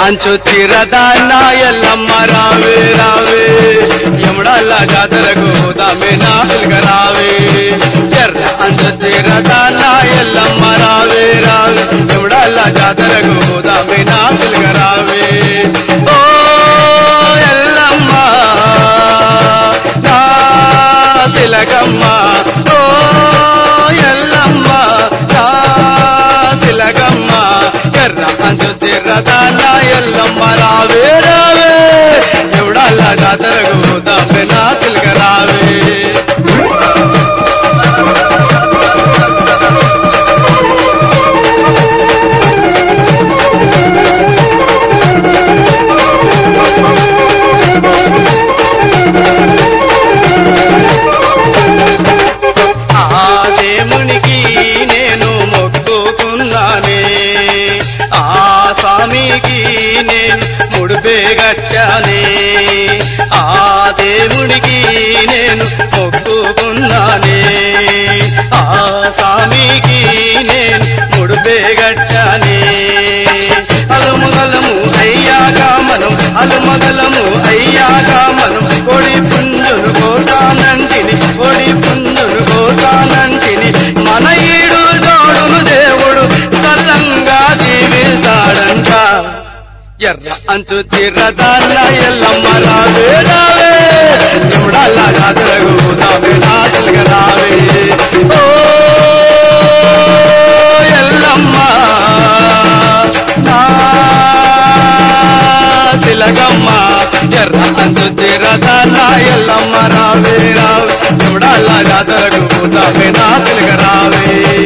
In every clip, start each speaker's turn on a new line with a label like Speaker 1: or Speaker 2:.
Speaker 1: అంచు చిరదాన్న ఎల్లమ్మ రావే రావే యముడాల జాతరకు పోదామే నా పిలక రావే ఎర్ర అంచు చిరదాన్న ఎల్లమ్మ రావే రావే యముడాల జాతరకు పోదామే నా పిలక రావే ఓ ఎల్లమ్మ నా తిలకమ్మ ఓ ఎల్లమ్మ నా తిలకమ్మ ఎర్ర అంచు చిరదాన్న ఎల్లమ్మ రావే రావే యముడాల జాతరకు పోదామే నా పిలక రావే దేవునికి నేను మొక్కుకున్నానే ఆ స్వామికి నేను ముడిపేగచ్చానే ఆ దేవుడికి నేను మొక్కుకున్నానే ఆ స్వామికి నేను ముడిపేగచ్చానే అలుమగలము అయ్యాక మనం అలుమగలము అయ్యాక మనం కొడి పుంజును కోటానంటిని కొడి పుంజును కోటానంటిని మన ఈడు జోడును దేవుడు చల్లంగా జీవిస్తాడంట ఎర్ర అంచు చిరదాన్న ఎల్లమ్మ రావే రావే యముడాల జాతరకు పోదామే నా పిలక రావే ఓ ఎల్లమ్మ నా తిలకమ్మ ఎర్ర అంచు చిరదాన్న ఎల్లమ్మ రావే రావే యముడాల జాతరకు పోదామే నా పిలక రావే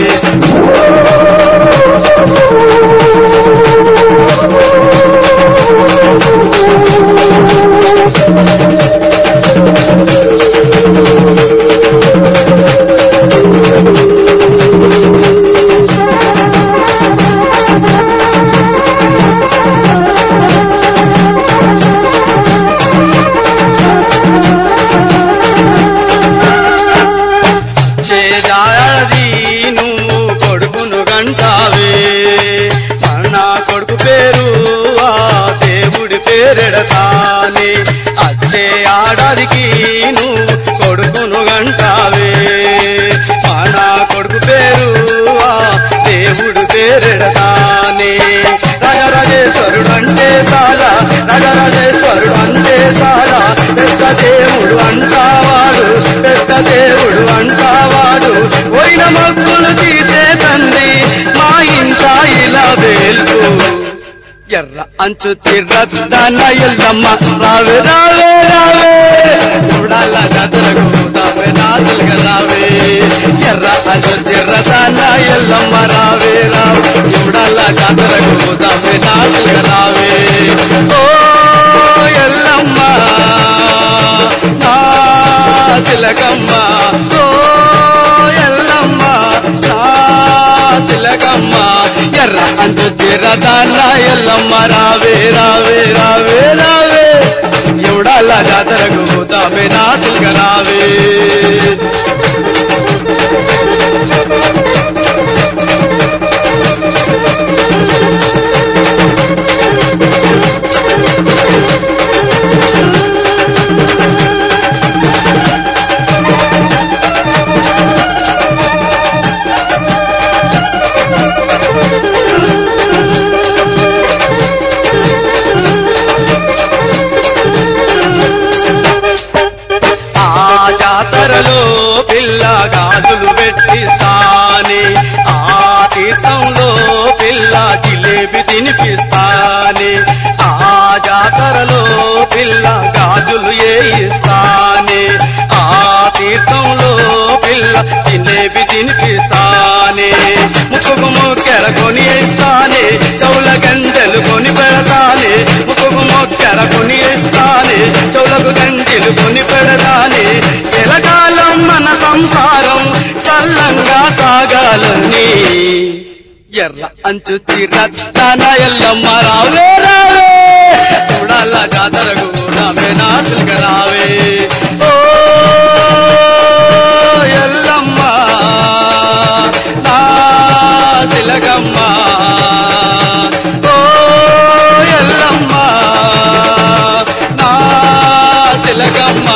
Speaker 1: చేజాది నువ్వు కొడుకును గంటావే నా కొడుకు పేరు ఆ దేవుడి పేరెడతానే అచ్చే ఆడాదికి నువ్వు కొడుకును గంటావే నా కొడుకు పేరు ఆ దేవుడు పేరెడతానే రాజరాజేశ్వరుడు అంటే చాలా రాజరాజేశ్వరుడు అంటే చాలా పెద్ద దేవుడు అంటావాడు పెద్ద దేవుడు అంటావాడు పోయిన మొక్కులు తీసే తండ్రి మా ఇంట ఇలా వేల్పు ఎర్ర అంచు చిరదాన్న ఎల్లమ్మ రావే రావే రావే చూడాల జాతరకు పోదామే నా పిలక రావే ఎర్ర అంచు చిరదాన్న ఎల్లమ్మ రావే రావే చూడాల జాతరకు పోదామే నా పిలక రావే ఓ ఎల్లమ్మ నా తిలకమ్మ ఓ ఎల్లమ్మ నా తిలకమ్మ ఎర్ర అంచు చిరదాన్న ఎల్లమ్మ రావే రావే రావే రావే యముడాల జాతరకు పోదామే నా పిలక రావే జాతరలో పిల్ల గాజులు పెట్టిస్తానే ఆ తీర్థంలో పిల్ల జిలేబి తినిపిస్తానే ఆ జాతరలో పిల్ల గాజులు వేయిస్తానే ఆ తీర్థంలో పిల్ల జిలేబి తినిపిస్తానే ముక్కుకు మొక్కెర కొని ఇస్తానే చౌల గంటలు కొని పెడతానే ముక్కుకు మొక్కెర కొని ఇస్తానే చౌలకు గంటలు కొని పెడతానే ఎలకాలం మన సంసారం చల్లంగా సాగాలని ఎర్ర అంచు చిరదాన్న ఎల్లమ్మ రావే రావే చూడాల జాతరకు రావే నా పిలక రావే ఓ ఎల్లమ్మ నా తిలకమ్మ ఓ ఎల్లమ్మ తిలకమ్మ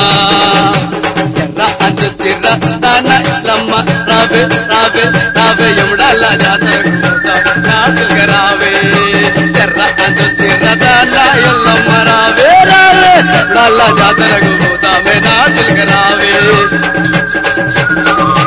Speaker 1: అంచు తిర్ర దాన ఎల్లమ్మ రావే రావే రావే ఎముడాల జాతరకు నా తిలక రావే ఎర్ర అంచు తిర్ర దాన ఎల్లమ్మ రావే రావే ఎముడాల జాతరకు పోతామే నా తిలక రావే